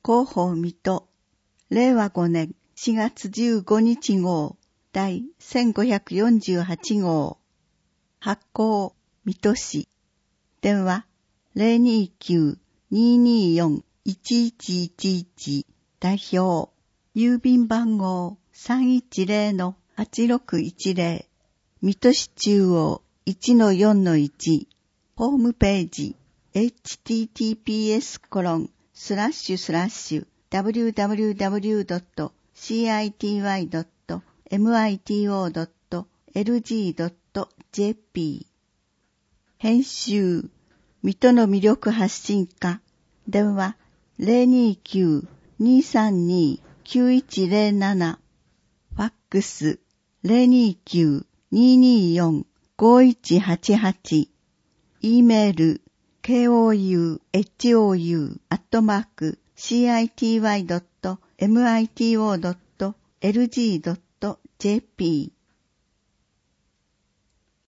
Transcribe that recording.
広報水戸令和5年4月15日号第1548号発行水戸市電話 029-224-1111 代表郵便番号 310-8610 水戸市中央 1-4-1 ホームページ https://www.city.mito.lg.jp 編集水戸の魅力発信課電話 029-232-9107 ファックス 029-224-5188 E メール kouhou@city.mito.lg.jp